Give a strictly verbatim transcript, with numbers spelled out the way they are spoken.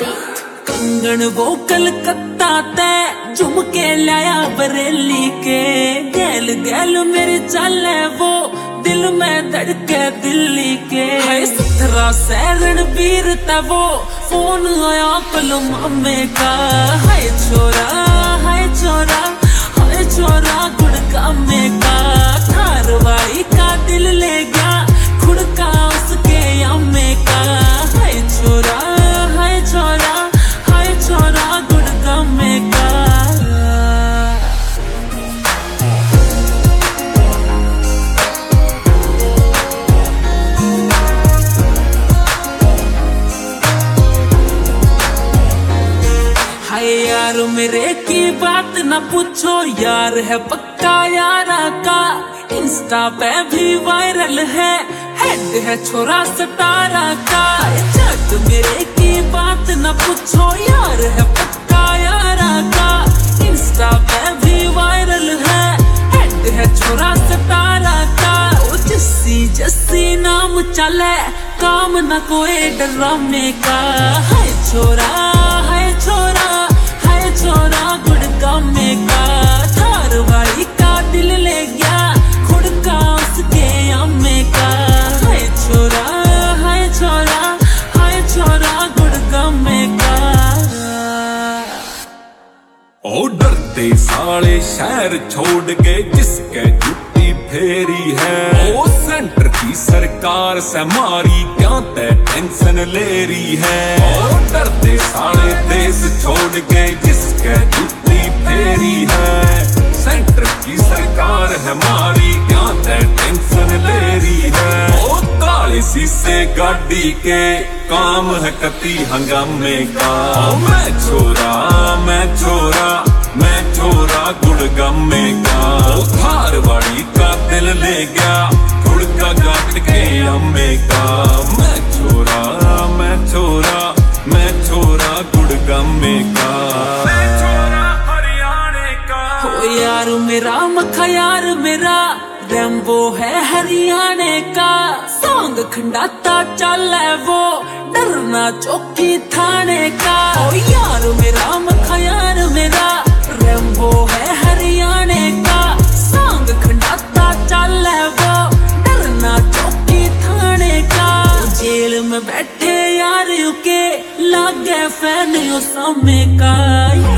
beat. कंगन वो कलकत्ता ते झुमके लाया बरेली के, गैल गैल मेरी चाल है वो दिल में धड़के दिल्ली के। है सत्रह सैरण वीर ते वो फोन आया कल मामे का। हाय छोरा हाय छोरा हाय छोरा गुड़गामे का, थारवाड़ी का दिल ले गया खुड़का उसके अम्मे का। हाय छोरा हाय छोरा हाय छोरा गुड़गामे का। हाय यार मेरे की बात न पूछो, यार है पक्का यारा का। इंस्टा पे भी वायरल है, हेड है छोरा सतारा का। जट मेरे की बात न पूछो, यार है पक्का यारा का। इंस्टा पे भी वायरल है, हेड है छोरा सतारा का। ओ जस्सी जस्सी नाम चले, काम न कोई डरामे का। हाय छोरा हाय छोरा हाय छोरा गुड़गामे का, थारवाड़ी का दिल ले गया खुड़का उसके अम्मे का। हाय छोरा हाय छोरा हाय छोरा गुड़गामे का। ओ डरते साले शहर छोड़ के जिसके जुट्टी फेरी है। ओ सेंटर की सरकार से मारी क्या ते टेंशन ले रही है। ओ डरते साले देश छोड़ के जिसके जुट्टी फेरी है। सेंटर की सरकार है मारी क्या ते टेंशन ले रही है। ओ काले शीशे गाड़ी के काम है कति हंगामे का। ओ मैं छोरा मैं छोरा मैं छोरा गुड़गामे का। ओ थारवाड़ी का दिल ले गया खुड़का गाट के अम्मे का। मैं छोरा मैं छोरा मैं छोरा गुड़गामे का। मैं छोरा हरियाणे का। हो यार मेरा मखा यार मेरा रेम्बो है हरियाणे का। सॉन्ग खंडाता चल है वो डरना चौकी थाने का। ओ यार मेरा मखा यार मेरा रेम्बो है हरियाणे का। सॉन्ग खंडाता चल है वो डरना चौकी थाने का। जेल में बैठे यार के लागे फैन यो सामे का।